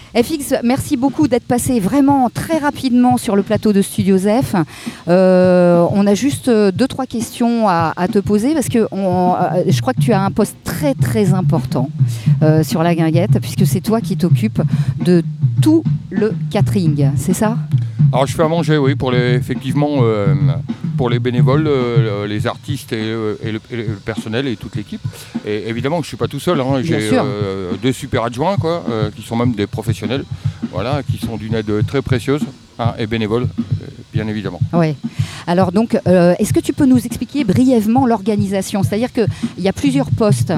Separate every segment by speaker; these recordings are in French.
Speaker 1: FX, merci beaucoup d'être passé vraiment très rapidement sur le plateau de Studio Zef. On a juste 2-3 questions à te poser parce que je crois que tu as un poste très très important sur la guinguette puisque c'est toi qui t'occupes de tout le catering, c'est ça ?
Speaker 2: Alors je fais à manger, oui, effectivement pour les bénévoles, les artistes et le personnel et toute l'équipe. Et évidemment que je ne suis pas tout seul, hein. J'ai 2 super adjoints qui sont même des professionnels, voilà, qui sont d'une aide très précieuse, hein, et bénévoles, bien évidemment.
Speaker 1: Oui. Alors donc, est-ce que tu peux nous expliquer brièvement l'organisation ? C'est-à-dire qu'il y a plusieurs postes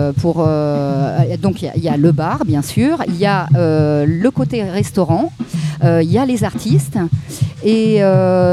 Speaker 1: donc il y a le bar, bien sûr, il y a le côté restaurant, il y a les artistes et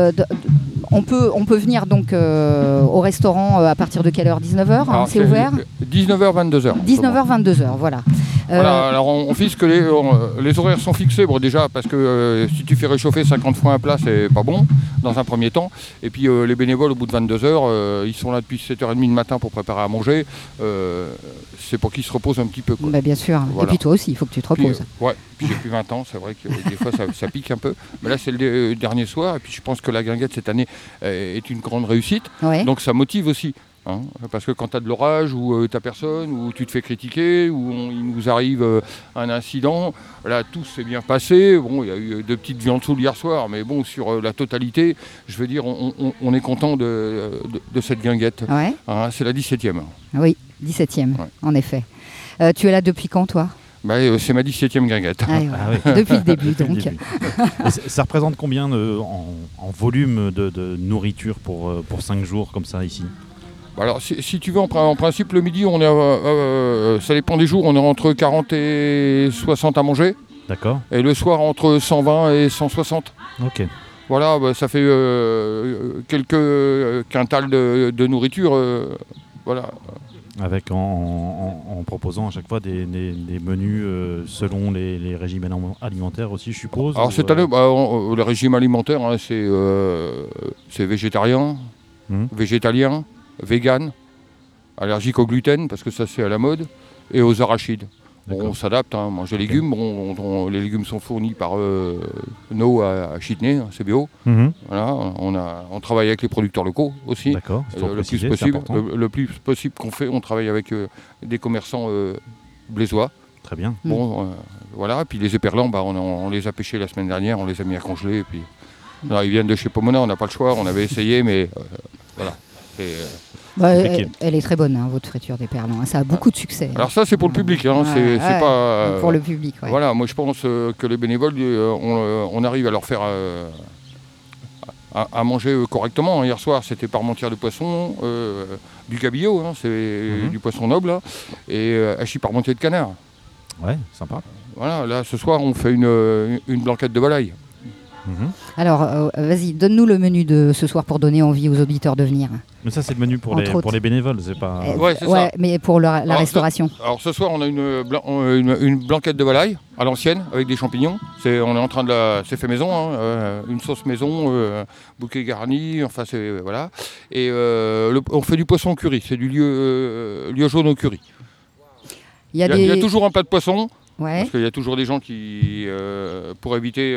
Speaker 1: on peut venir donc au restaurant à partir de quelle heure ? 19h, c'est ouvert ?
Speaker 2: 19h, 22h.
Speaker 1: 19h, 22h, voilà.
Speaker 2: Voilà, alors on fixe que les horaires sont fixés, bon, déjà parce que si tu fais réchauffer 50 fois un plat, c'est pas bon dans un premier temps. Et puis les bénévoles au bout de 22h, ils sont là depuis 7h30 du matin pour préparer à manger. C'est pour qu'ils se reposent un petit peu, quoi.
Speaker 1: Bah, bien sûr, voilà. Et puis toi aussi, il faut que tu te reposes.
Speaker 2: Puis j'ai plus 20 ans, c'est vrai que des fois ça pique un peu. Mais là c'est le dernier soir, et puis je pense que la guinguette cette année est une grande réussite. Ouais. Donc ça motive aussi. Hein, parce que quand tu as de l'orage ou tu n'as personne, ou tu te fais critiquer, ou il nous arrive un incident, là tout s'est bien passé. Bon, il y a eu 2 petites viandes saules hier soir, mais bon, sur la totalité, je veux dire, on est content de cette guinguette. Ouais. Hein, c'est la 17e.
Speaker 1: Oui, 17e, ouais. En effet. Tu es là depuis quand, toi ?
Speaker 2: C'est ma 17e guinguette.
Speaker 1: Ah, ouais. Ah, oui. Depuis le début, donc.
Speaker 3: Ça représente combien en volume de nourriture pour 5 jours comme ça ici ?
Speaker 2: Alors, si tu veux, en principe, le midi, on est, ça dépend des jours, on est entre 40 et 60 à manger.
Speaker 3: D'accord.
Speaker 2: Et le soir, entre 120 et 160.
Speaker 3: Ok.
Speaker 2: Voilà, ça fait quelques quintals de nourriture. Voilà.
Speaker 3: Avec en proposant à chaque fois des menus selon les régimes alimentaires aussi, je suppose.
Speaker 2: Alors cette année, le régime alimentaire, hein, c'est végétarien, végétalien, vegan, allergique au gluten, parce que ça c'est à la mode, et aux arachides. Bon, on s'adapte, hein, mange des légumes. Bon, les légumes sont fournis par No à Chitney, hein, c'est bio. Voilà, on travaille avec les producteurs locaux aussi.
Speaker 3: D'accord,
Speaker 2: le plus possible qu'on fait, on travaille avec des commerçants blésois.
Speaker 3: Très bien.
Speaker 2: Bon, voilà, puis les éperlans, on les a pêchés la semaine dernière, on les a mis à congeler. Et puis, alors, ils viennent de chez Pomona, on n'a pas le choix, on avait essayé, mais voilà.
Speaker 1: Elle est très bonne, hein, votre friture d'éperlans. Hein, ça a beaucoup de succès.
Speaker 2: Alors ça, c'est pour le public. Hein, c'est pas
Speaker 1: pour le public. Ouais.
Speaker 2: Voilà, moi je pense que les bénévoles, on arrive à leur faire à manger correctement. Hier soir, c'était parmentière de poisson, du cabillaud, hein, c'est du poisson noble, hein, et hachis parmentier de canard.
Speaker 3: Ouais, sympa.
Speaker 2: Voilà, là ce soir, on fait une blanquette de volaille.
Speaker 1: Alors, vas-y, donne-nous le menu de ce soir pour donner envie aux auditeurs de venir.
Speaker 3: Mais ça, c'est le menu pour les bénévoles, c'est pas...
Speaker 2: c'est ça.
Speaker 1: Mais pour la restauration.
Speaker 2: Alors ce soir, on a une blanquette de volaille à l'ancienne avec des champignons. On est en train c'est fait maison, hein, une sauce maison, bouquet garni, enfin c'est voilà. Et on fait du poisson au curry, c'est du lieu jaune au curry. Il y a toujours un plat de poisson, parce qu'il y a toujours des gens qui, pour éviter...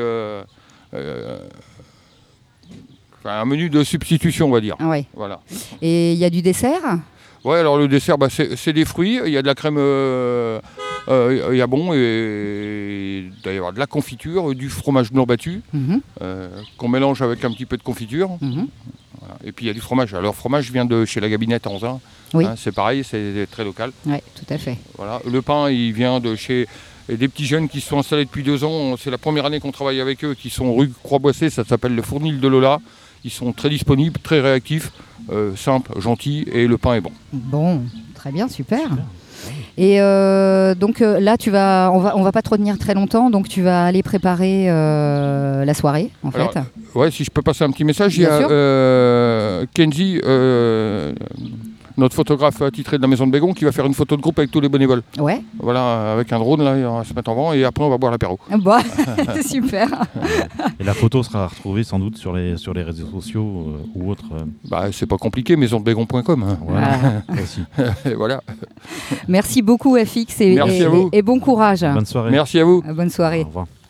Speaker 2: un menu de substitution, on va dire.
Speaker 1: Ouais.
Speaker 2: Voilà.
Speaker 1: Et il y a du dessert ?
Speaker 2: Ouais, alors le dessert, c'est des fruits. Il y a de la crème yabon et il doit y avoir de la confiture, du fromage blanc battu qu'on mélange avec un petit peu de confiture. Voilà. Et puis il y a du fromage. Alors le fromage vient de chez la Gabinette à Anzin. Oui. Hein, c'est pareil, c'est très local.
Speaker 1: Oui, tout à fait.
Speaker 2: Voilà. Le pain, il vient de chez... Et des petits jeunes qui se sont installés depuis 2 ans, c'est la première année qu'on travaille avec eux, qui sont rue Croix-Boissée, ça s'appelle le Fournil de Lola. Ils sont très disponibles, très réactifs, simples, gentils, et le pain est bon.
Speaker 1: Bon, très bien, super. Et donc là, on va pas te retenir très longtemps, donc tu vas aller préparer la soirée, en fait.
Speaker 2: Ouais, si je peux passer un petit message, il y a Kenzie notre photographe attitré de la Maison de Bégon, qui va faire une photo de groupe avec tous les bénévoles.
Speaker 1: Ouais.
Speaker 2: Voilà, avec un drone, là, on va se mettre en vent et après on va boire l'apéro.
Speaker 1: Bon, c'est super.
Speaker 3: Et la photo sera retrouvée sans doute sur les réseaux sociaux ou autres.
Speaker 2: C'est pas compliqué, maisondebégon.com. Hein.
Speaker 3: Voilà. Aussi.
Speaker 2: Voilà.
Speaker 1: Merci beaucoup FX
Speaker 2: Merci à vous.
Speaker 1: et bon courage.
Speaker 3: Bonne soirée.
Speaker 2: Merci à vous.
Speaker 1: Bonne soirée.
Speaker 3: Au revoir.